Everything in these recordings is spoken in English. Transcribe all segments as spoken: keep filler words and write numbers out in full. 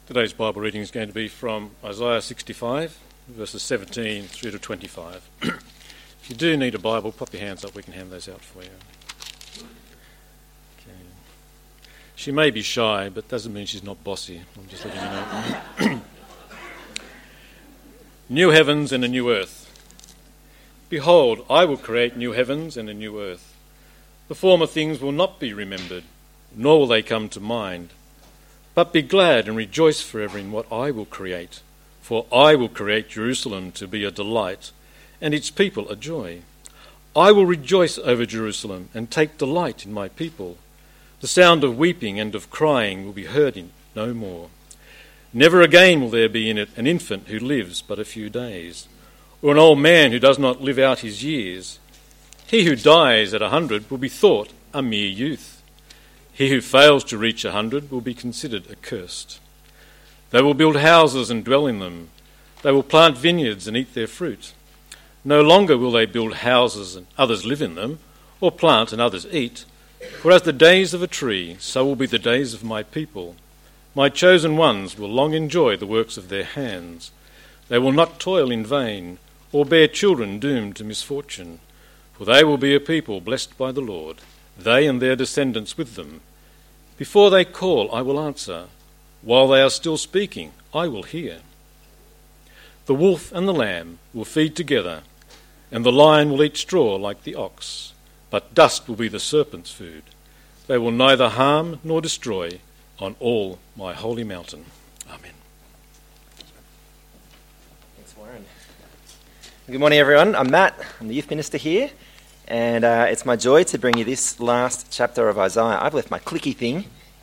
Today's Bible reading is going to be from Isaiah sixty-five, verses seventeen through to twenty-five. If you do need a Bible, pop your hands up, we can hand those out for you. Okay. She may be shy, but doesn't mean she's not bossy. I'm just letting you know. New heavens and a new earth. Behold, I will create new heavens and a new earth. The former things will not be remembered, nor will they come to mind. But be glad and rejoice forever in what I will create. For I will create Jerusalem to be a delight, and its people a joy. I will rejoice over Jerusalem and take delight in my people. The sound of weeping and of crying will be heard in no more. Never again will there be in it an infant who lives but a few days, or an old man who does not live out his years. He who dies at a hundred will be thought a mere youth. He who fails to reach a hundred will be considered accursed. They will build houses and dwell in them. They will plant vineyards and eat their fruit. No longer will they build houses and others live in them, or plant and others eat. For as the days of a tree, so will be the days of my people. My chosen ones will long enjoy the works of their hands. They will not toil in vain, or bear children doomed to misfortune. For they will be a people blessed by the Lord, they and their descendants with them. Before they call, I will answer. While they are still speaking, I will hear. The wolf and the lamb will feed together, and the lion will eat straw like the ox, but dust will be the serpent's food. They will neither harm nor destroy on all my holy mountain. Amen. Thanks, Warren. Good morning, everyone. I'm Matt. I'm the youth minister here. And uh, it's my joy to bring you this last chapter of Isaiah. I've left my clicky thing.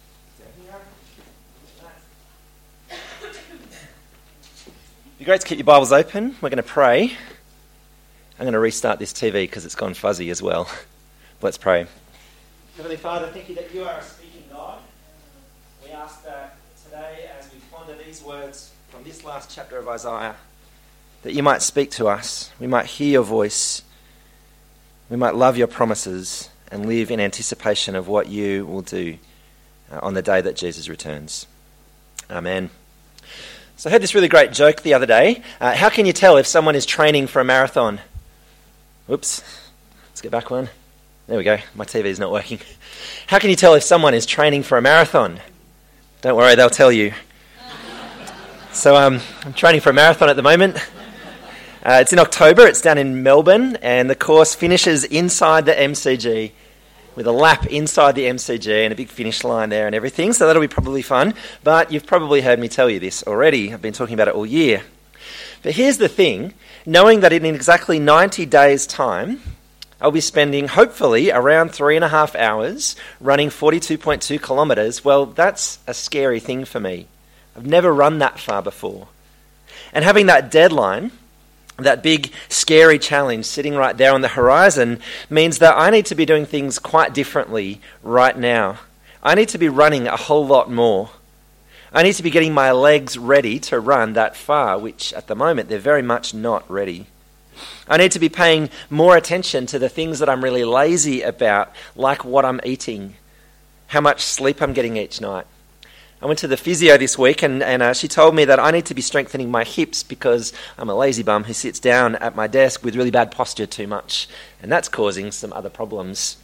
It'd be great to keep your Bibles open. We're going to pray. I'm going to restart this T V because it's gone fuzzy as well. Let's pray. Heavenly Father, thank you that you are a speaking God. We ask that today, as we ponder these words from this last chapter of Isaiah, that you might speak to us. We might hear your voice. We might love your promises and live in anticipation of what you will do uh, on the day that Jesus returns. Amen. So I heard this really great joke the other day. Uh, how can you tell if someone is training for a marathon? Whoops. Let's get back one. There we go. My T V is not working. How can you tell if someone is training for a marathon? Don't worry, they'll tell you. So um, I'm training for a marathon at the moment. Uh, it's in October, it's down in Melbourne, and the course finishes inside the M C G with a lap inside the M C G and a big finish line there and everything, so that'll be probably fun. But you've probably heard me tell you this already. I've been talking about it all year. But here's the thing, knowing that in exactly ninety days' time, I'll be spending hopefully around three and a half hours running forty-two point two kilometres, well, that's a scary thing for me. I've never run that far before. And having that deadline, that big, scary challenge sitting right there on the horizon, means that I need to be doing things quite differently right now. I need to be running a whole lot more. I need to be getting my legs ready to run that far, which at the moment they're very much not ready. I need to be paying more attention to the things that I'm really lazy about, like what I'm eating, how much sleep I'm getting each night. I went to the physio this week and, and uh, she told me that I need to be strengthening my hips because I'm a lazy bum who sits down at my desk with really bad posture too much, and that's causing some other problems.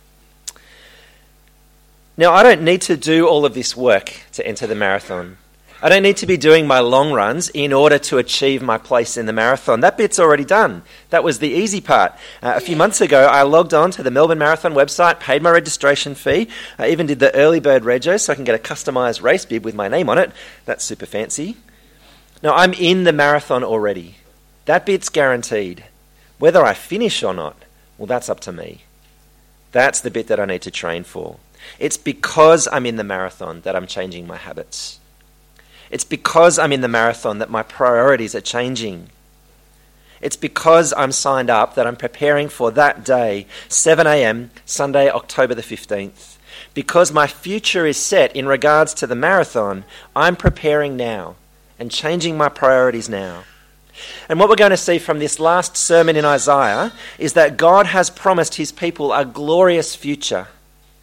Now, I don't need to do all of this work to enter the marathon. I don't need to be doing my long runs in order to achieve my place in the marathon. That bit's already done. That was the easy part. Uh, a few months ago, I logged on to the Melbourne Marathon website, paid my registration fee. I even did the early bird rego so I can get a customised race bib with my name on it. That's super fancy. Now, I'm in the marathon already. That bit's guaranteed. Whether I finish or not, well, that's up to me. That's the bit that I need to train for. It's because I'm in the marathon that I'm changing my habits. It's because I'm in the marathon that my priorities are changing. It's because I'm signed up that I'm preparing for that day, seven a.m, Sunday, October the fifteenth. Because my future is set in regards to the marathon, I'm preparing now and changing my priorities now. And what we're going to see from this last sermon in Isaiah is that God has promised his people a glorious future.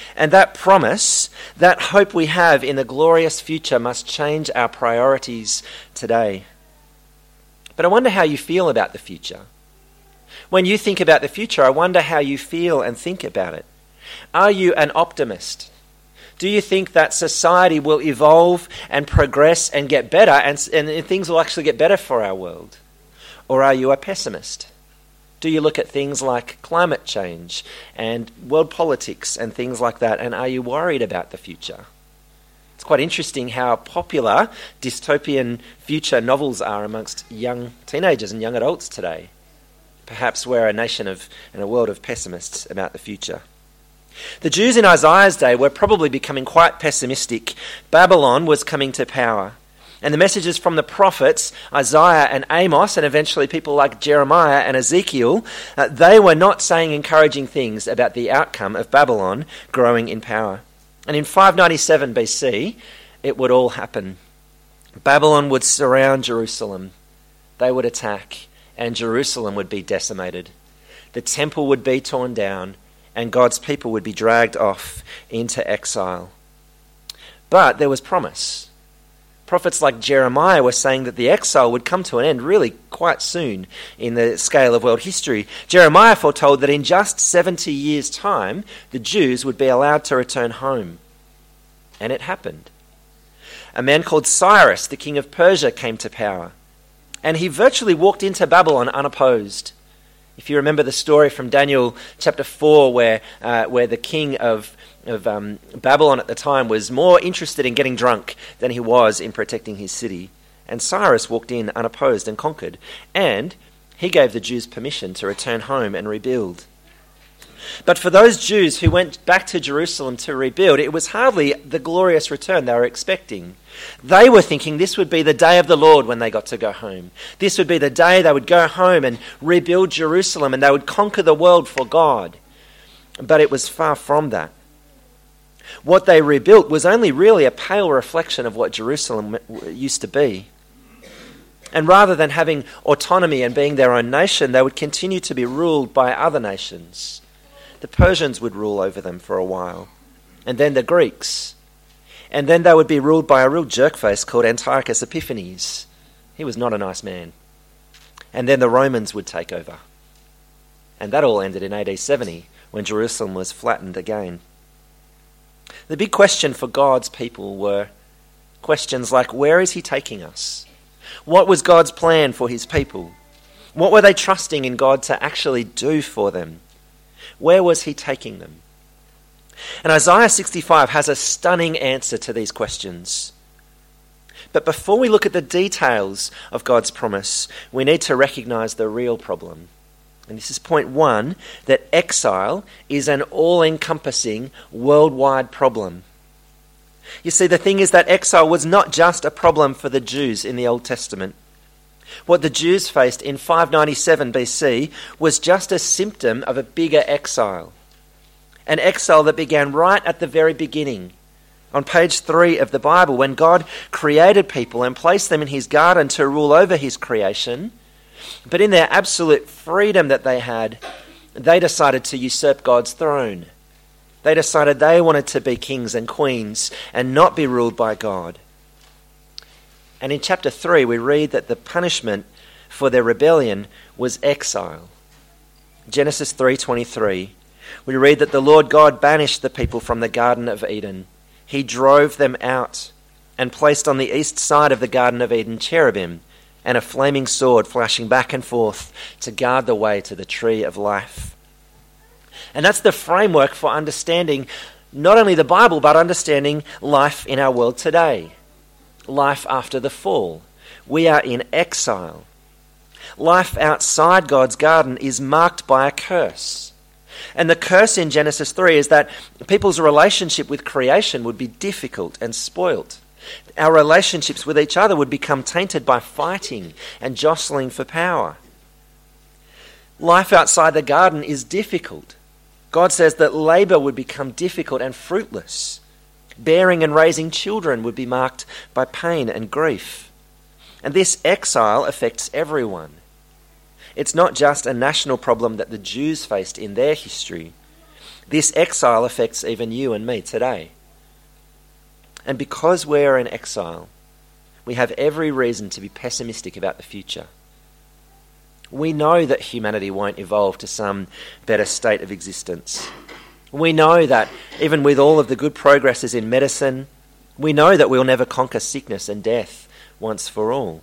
And that promise, that hope we have in the glorious future must change our priorities today. But I wonder how you feel about the future. When you think about the future, I wonder how you feel and think about it. Are you an optimist? Do you think that society will evolve and progress and get better and, and things will actually get better for our world? Or are you a pessimist? Do you look at things like climate change and world politics and things like that, and are you worried about the future? It's quite interesting how popular dystopian future novels are amongst young teenagers and young adults today. Perhaps we're a nation of and a world of pessimists about the future. The Jews in Isaiah's day were probably becoming quite pessimistic. Babylon was coming to power. And the messages from the prophets, Isaiah and Amos, and eventually people like Jeremiah and Ezekiel, uh, they were not saying encouraging things about the outcome of Babylon growing in power. And in five ninety-seven B C, it would all happen. Babylon would surround Jerusalem. They would attack, and Jerusalem would be decimated. The temple would be torn down, and God's people would be dragged off into exile. But there was promise. Prophets like Jeremiah were saying that the exile would come to an end really quite soon in the scale of world history. Jeremiah foretold that in just seventy years' time, the Jews would be allowed to return home. And it happened. A man called Cyrus, the king of Persia, came to power. And he virtually walked into Babylon unopposed. If you remember the story from Daniel chapter four, where uh, where the king of of um, Babylon at the time was more interested in getting drunk than he was in protecting his city. And Cyrus walked in unopposed and conquered. And he gave the Jews permission to return home and rebuild. But for those Jews who went back to Jerusalem to rebuild, it was hardly the glorious return they were expecting. They were thinking this would be the day of the Lord when they got to go home. This would be the day they would go home and rebuild Jerusalem and they would conquer the world for God. But it was far from that. What they rebuilt was only really a pale reflection of what Jerusalem used to be. And rather than having autonomy and being their own nation, they would continue to be ruled by other nations. The Persians would rule over them for a while, and then the Greeks. And then they would be ruled by a real jerkface called Antiochus Epiphanes. He was not a nice man. And then the Romans would take over. And that all ended in A D seventy, when Jerusalem was flattened again. The big question for God's people were questions like, where is he taking us? What was God's plan for his people? What were they trusting in God to actually do for them? Where was he taking them? And Isaiah sixty-five has a stunning answer to these questions. But before we look at the details of God's promise, we need to recognize the real problem. And this is point one, that exile is an all-encompassing worldwide problem. You see, the thing is that exile was not just a problem for the Jews in the Old Testament. What the Jews faced in five ninety-seven B C was just a symptom of a bigger exile. An exile that began right at the very beginning. On page three of the Bible, when God created people and placed them in his garden to rule over his creation, but in their absolute freedom that they had, they decided to usurp God's throne. They decided they wanted to be kings and queens and not be ruled by God. And in chapter three, we read that the punishment for their rebellion was exile. Genesis three twenty-three, we read that the Lord God banished the people from the Garden of Eden. He drove them out and placed on the east side of the Garden of Eden cherubim and a flaming sword flashing back and forth to guard the way to the tree of life. And that's the framework for understanding not only the Bible, but understanding life in our world today. Life after the fall. We are in exile. Life outside God's garden is marked by a curse. And the curse in Genesis three is that people's relationship with creation would be difficult and spoilt. Our relationships with each other would become tainted by fighting and jostling for power. Life outside the garden is difficult. God says that labour would become difficult and fruitless. Bearing and raising children would be marked by pain and grief. And this exile affects everyone. It's not just a national problem that the Jews faced in their history. This exile affects even you and me today. And because we're in exile, we have every reason to be pessimistic about the future. We know that humanity won't evolve to some better state of existence. We know that even with all of the good progresses in medicine, we know that we'll never conquer sickness and death once for all.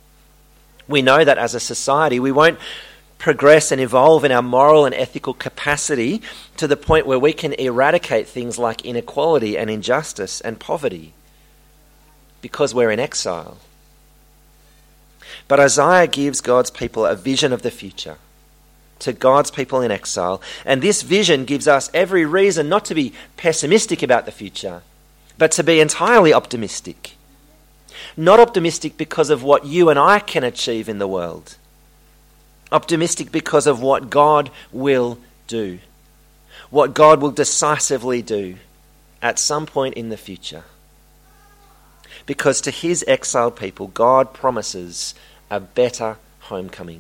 We know that as a society we won't progress and evolve in our moral and ethical capacity to the point where we can eradicate things like inequality and injustice and poverty because we're in exile. But Isaiah gives God's people a vision of the future to God's people in exile, and this vision gives us every reason not to be pessimistic about the future, but to be entirely optimistic. Not optimistic because of what you and I can achieve in the world. Optimistic because of what God will do. What God will decisively do at some point in the future. Because to his exiled people, God promises a better homecoming.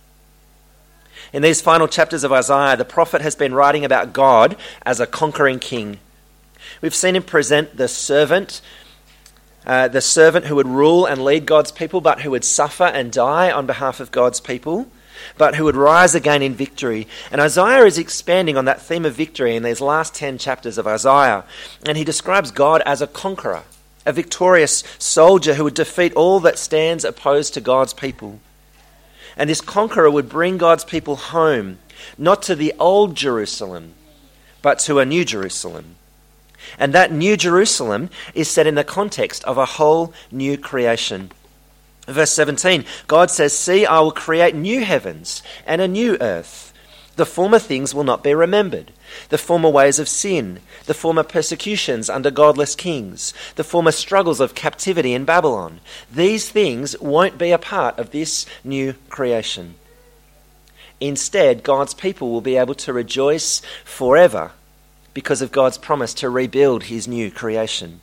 In these final chapters of Isaiah, the prophet has been writing about God as a conquering king. We've seen him present the servant, uh, the servant who would rule and lead God's people, but who would suffer and die on behalf of God's people, but who would rise again in victory. And Isaiah is expanding on that theme of victory in these last ten chapters of Isaiah. And he describes God as a conqueror, a victorious soldier who would defeat all that stands opposed to God's people. And this conqueror would bring God's people home, not to the old Jerusalem, but to a new Jerusalem. And that new Jerusalem is set in the context of a whole new creation. Verse seventeen, God says, "See, I will create new heavens and a new earth. The former things will not be remembered. The former ways of sin, the former persecutions under godless kings, the former struggles of captivity in Babylon. These things won't be a part of this new creation. Instead, God's people will be able to rejoice forever because of God's promise to rebuild his new creation."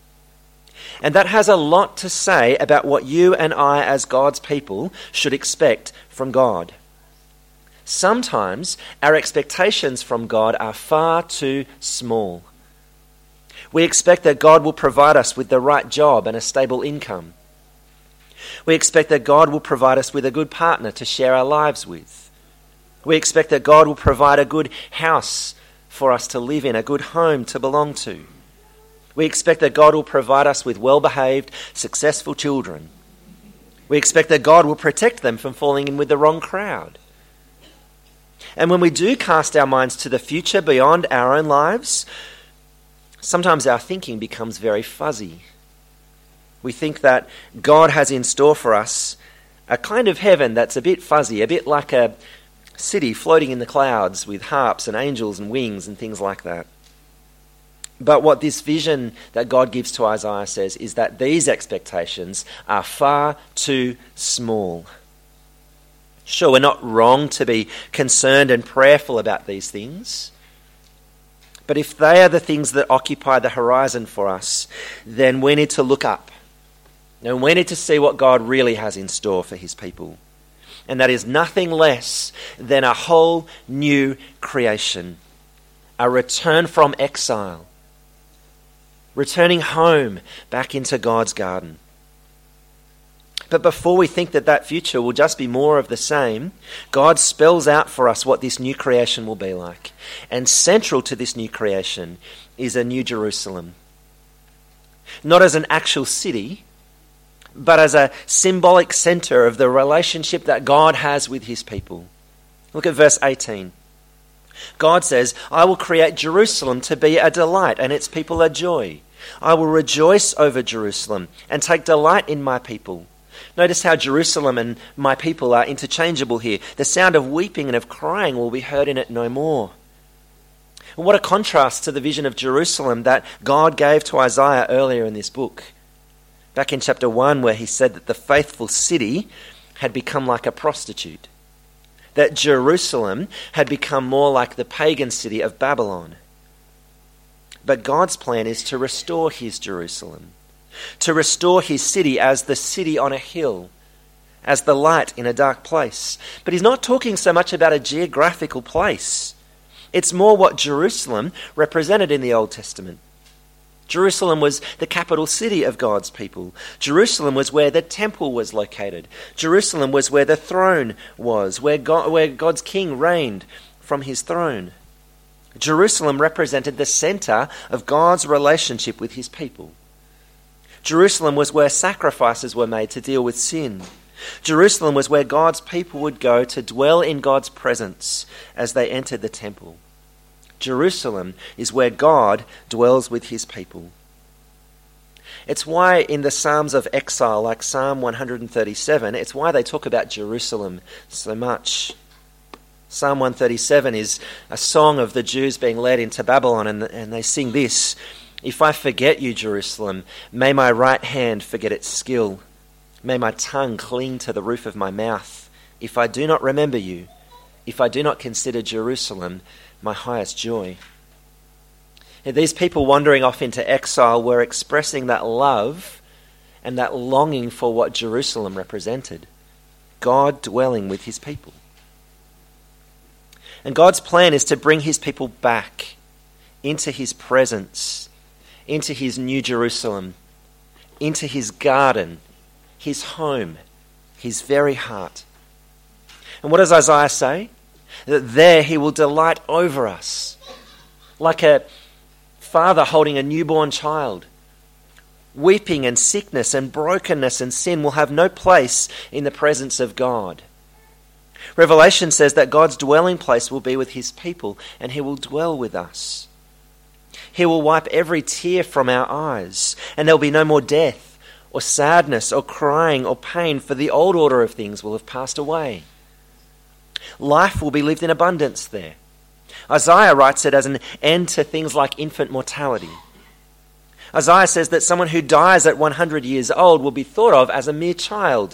And that has a lot to say about what you and I as God's people should expect from God. Sometimes our expectations from God are far too small. We expect that God will provide us with the right job and a stable income. We expect that God will provide us with a good partner to share our lives with. We expect that God will provide a good house for us to live in, a good home to belong to. We expect that God will provide us with well-behaved, successful children. We expect that God will protect them from falling in with the wrong crowd. And when we do cast our minds to the future beyond our own lives, sometimes our thinking becomes very fuzzy. We think that God has in store for us a kind of heaven that's a bit fuzzy, a bit like a city floating in the clouds with harps and angels and wings and things like that. But what this vision that God gives to Isaiah says is that these expectations are far too small. Sure, we're not wrong to be concerned and prayerful about these things. But if they are the things that occupy the horizon for us, then we need to look up. And we need to see what God really has in store for his people. And that is nothing less than a whole new creation. A return from exile. Returning home back into God's garden. But before we think that that future will just be more of the same, God spells out for us what this new creation will be like. And central to this new creation is a new Jerusalem. Not as an actual city, but as a symbolic centre of the relationship that God has with his people. Look at verse eighteen. God says, "I will create Jerusalem to be a delight and its people a joy. I will rejoice over Jerusalem and take delight in my people." Notice how Jerusalem and my people are interchangeable here. The sound of weeping and of crying will be heard in it no more. And what a contrast to the vision of Jerusalem that God gave to Isaiah earlier in this book. Back in chapter one, where he said that the faithful city had become like a prostitute. That Jerusalem had become more like the pagan city of Babylon. But God's plan is to restore his Jerusalem, to restore his city as the city on a hill, as the light in a dark place. But he's not talking so much about a geographical place. It's more what Jerusalem represented in the Old Testament. Jerusalem was the capital city of God's people. Jerusalem was where the temple was located. Jerusalem was where the throne was, where, God, where God's king reigned from his throne. Jerusalem represented the center of God's relationship with his people. Jerusalem was where sacrifices were made to deal with sin. Jerusalem was where God's people would go to dwell in God's presence as they entered the temple. Jerusalem is where God dwells with his people. It's why in the Psalms of exile, like Psalm one thirty-seven, it's why they talk about Jerusalem so much. Psalm one thirty-seven is a song of the Jews being led into Babylon, and, and they sing this: "If I forget you, Jerusalem, may my right hand forget its skill. May my tongue cling to the roof of my mouth. If I do not remember you, if I do not consider Jerusalem my highest joy." And these people wandering off into exile were expressing that love and that longing for what Jerusalem represented, God dwelling with his people. And God's plan is to bring his people back into his presence, into his new Jerusalem, into his garden, his home, his very heart. And what does Isaiah say? That there he will delight over us, like a father holding a newborn child. Weeping and sickness and brokenness and sin will have no place in the presence of God. Revelation says that God's dwelling place will be with his people, and he will dwell with us. He will wipe every tear from our eyes, and there will be no more death or sadness or crying or pain, for the old order of things will have passed away. Life will be lived in abundance there. Isaiah writes it as an end to things like infant mortality. Isaiah says that someone who dies at one hundred years old will be thought of as a mere child.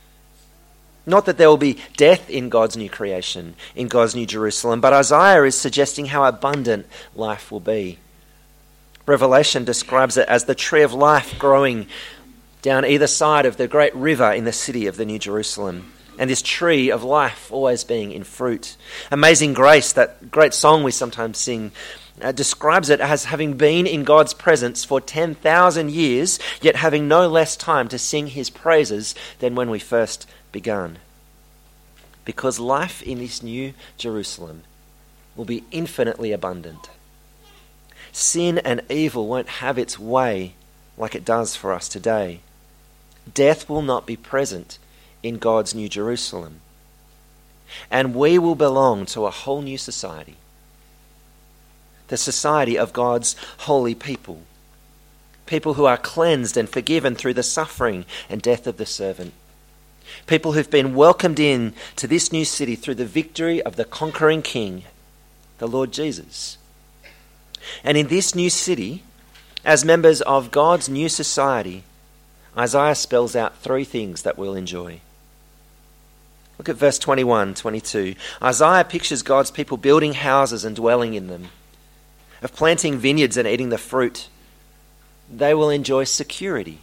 Not that there will be death in God's new creation, in God's new Jerusalem, but Isaiah is suggesting how abundant life will be. Revelation describes it as the tree of life growing down either side of the great river in the city of the New Jerusalem. And this tree of life always being in fruit. Amazing Grace, that great song we sometimes sing, uh, describes it as having been in God's presence for ten thousand years, yet having no less time to sing his praises than when we first begun. Because life in this new Jerusalem will be infinitely abundant. Sin and evil won't have its way like it does for us today. Death will not be present in God's new Jerusalem. And we will belong to a whole new society. The society of God's holy people. People who are cleansed and forgiven through the suffering and death of the servant. People who've been welcomed in to this new city through the victory of the conquering King, the Lord Jesus. And in this new city, as members of God's new society, Isaiah spells out three things that we'll enjoy. Look at verse twenty-one, twenty-two. Isaiah pictures God's people building houses and dwelling in them, of planting vineyards and eating the fruit. They will enjoy security.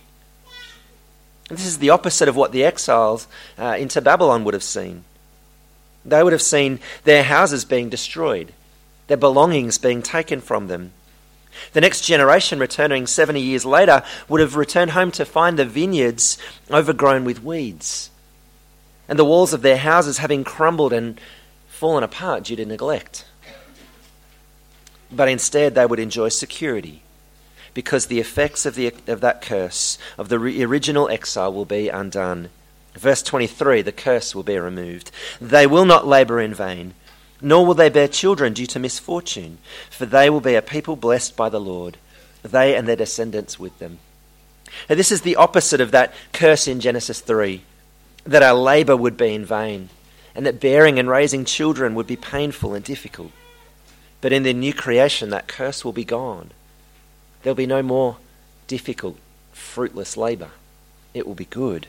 And this is the opposite of what the exiles uh, into Babylon would have seen. They would have seen their houses being destroyed, their belongings being taken from them. The next generation, returning seventy years later, would have returned home to find the vineyards overgrown with weeds, and the walls of their houses having crumbled and fallen apart due to neglect. But instead they would enjoy security, because the effects of, the, of that curse, of the re- original exile, will be undone. Verse twenty-three, the curse will be removed. They will not labour in vain, nor will they bear children due to misfortune, for they will be a people blessed by the Lord, they and their descendants with them. Now, this is the opposite of that curse in Genesis three, that our labour would be in vain, and that bearing and raising children would be painful and difficult. But in the new creation, that curse will be gone. There'll be no more difficult, fruitless labour. It will be good.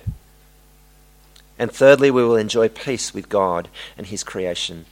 And thirdly, we will enjoy peace with God and his creation.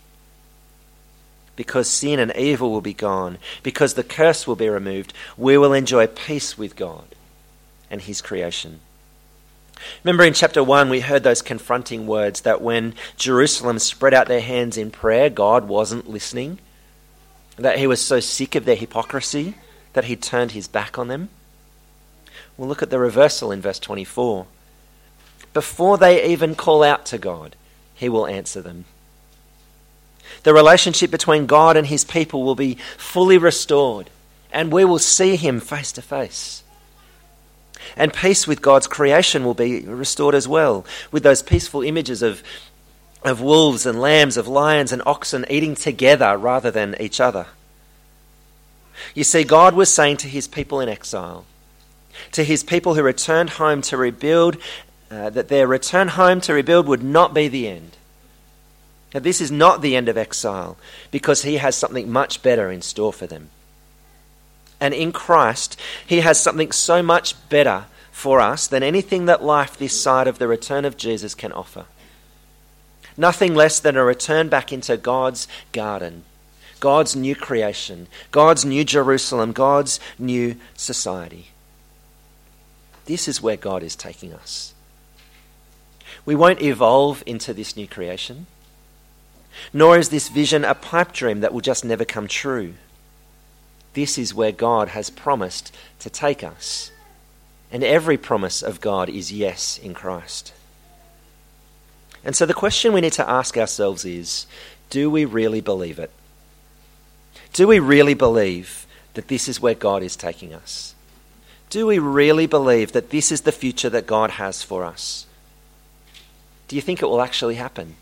Because sin and evil will be gone, because the curse will be removed, we will enjoy peace with God and his creation. Remember in chapter one, we heard those confronting words that when Jerusalem spread out their hands in prayer, God wasn't listening. That he was so sick of their hypocrisy that he turned his back on them? Well, look at the reversal in verse twenty-four. Before they even call out to God, he will answer them. The relationship between God and his people will be fully restored, and we will see him face to face. And peace with God's creation will be restored as well, with those peaceful images of, of wolves and lambs, of lions and oxen eating together rather than each other. You see, God was saying to his people in exile, to his people who returned home to rebuild, uh, that their return home to rebuild would not be the end. Now, this is not the end of exile, because he has something much better in store for them. And in Christ, he has something so much better for us than anything that life this side of the return of Jesus can offer. Nothing less than a return back into God's garden, God's new creation, God's new Jerusalem, God's new society. This is where God is taking us. We won't evolve into this new creation, nor is this vision a pipe dream that will just never come true. This is where God has promised to take us. And every promise of God is yes in Christ. And so the question we need to ask ourselves is, do we really believe it? Do we really believe that this is where God is taking us? Do we really believe that this is the future that God has for us? Do you think it will actually happen?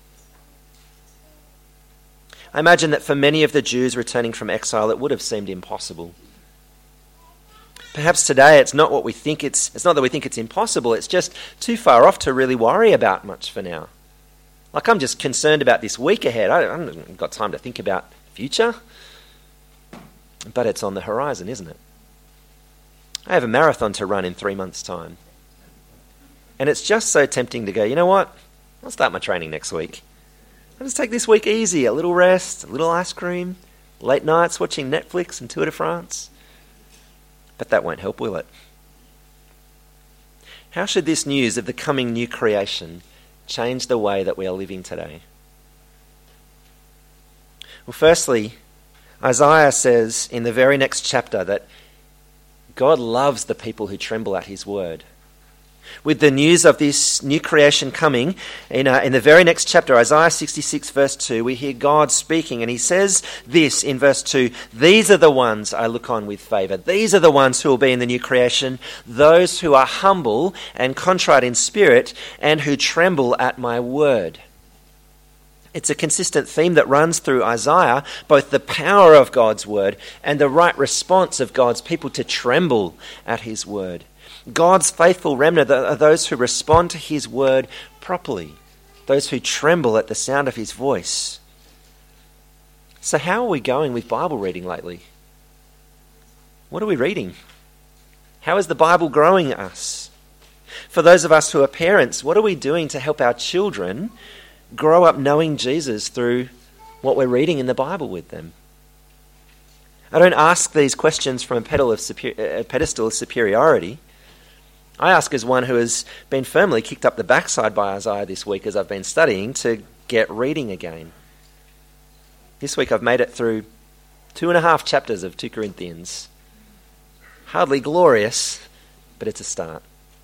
I imagine that for many of the Jews returning from exile, it would have seemed impossible. Perhaps today it's not what we think it's, it's not that we think it's impossible, it's just too far off to really worry about much for now. Like, I'm just concerned about this week ahead. I haven't got time to think about the future. But it's on the horizon, isn't it? I have a marathon to run in three months' time. And it's just so tempting to go, you know what? I'll start my training next week. I'll just take this week easy, a little rest, a little ice cream, late nights watching Netflix and Tour de France. But that won't help, will it? How should this news of the coming new creation change the way that we are living today? Well, firstly, Isaiah says in the very next chapter that God loves the people who tremble at his word. With the news of this new creation coming, in, uh, in the very next chapter, Isaiah sixty-six verse two, we hear God speaking, and he says this in verse two, "These are the ones I look on with favour. These are the ones who will be in the new creation, those who are humble and contrite in spirit, and who tremble at my word." It's a consistent theme that runs through Isaiah, both the power of God's word and the right response of God's people to tremble at his word. God's faithful remnant are those who respond to his word properly, those who tremble at the sound of his voice. So how are we going with Bible reading lately? What are we reading? How is the Bible growing us? For those of us who are parents, what are we doing to help our children grow up knowing Jesus through what we're reading in the Bible with them? I don't ask these questions from a pedestal of, super, a pedestal of superiority. I ask as one who has been firmly kicked up the backside by Isaiah this week as I've been studying to get reading again. This week I've made it through two and a half chapters of Second Corinthians. Hardly glorious, but it's a start.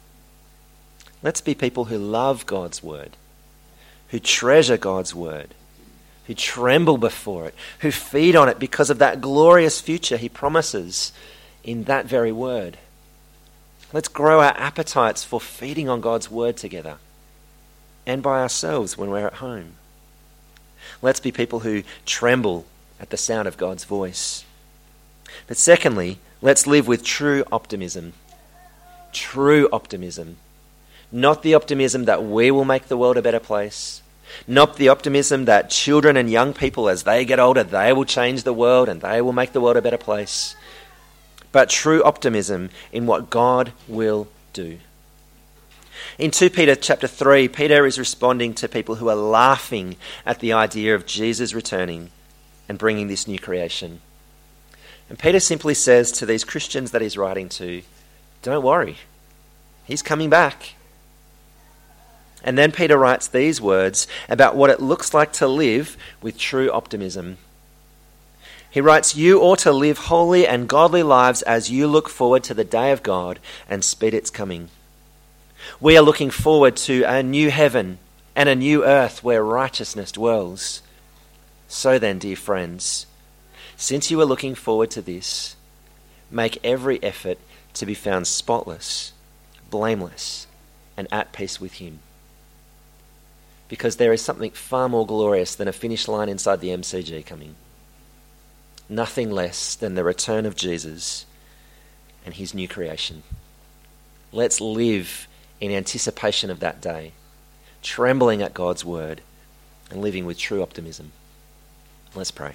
Let's be people who love God's word, who treasure God's word, who tremble before it, who feed on it because of that glorious future he promises in that very word. Let's grow our appetites for feeding on God's word together and by ourselves when we're at home. Let's be people who tremble at the sound of God's voice. But secondly, let's live with true optimism. True optimism. Not the optimism that we will make the world a better place. Not the optimism that children and young people, as they get older, they will change the world and they will make the world a better place. But true optimism in what God will do. In Second Peter chapter three, Peter is responding to people who are laughing at the idea of Jesus returning and bringing this new creation. And Peter simply says to these Christians that he's writing to, don't worry, he's coming back. And then Peter writes these words about what it looks like to live with true optimism. He writes, "You ought to live holy and godly lives as you look forward to the day of God and speed its coming." We are looking forward to a new heaven and a new earth where righteousness dwells. So then, dear friends, since you are looking forward to this, make every effort to be found spotless, blameless, and at peace with him. Because there is something far more glorious than a finish line inside the M C G coming. Nothing less than the return of Jesus and his new creation. Let's live in anticipation of that day, trembling at God's word and living with true optimism. Let's pray.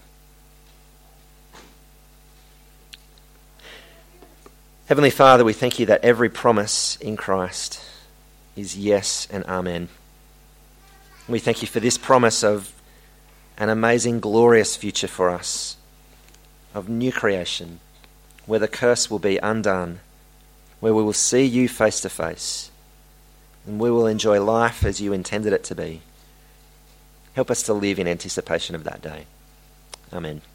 Heavenly Father, we thank you that every promise in Christ is yes and amen. We thank you for this promise of an amazing, glorious future for us, of new creation, where the curse will be undone, where we will see you face to face, and we will enjoy life as you intended it to be. Help us to live in anticipation of that day. Amen.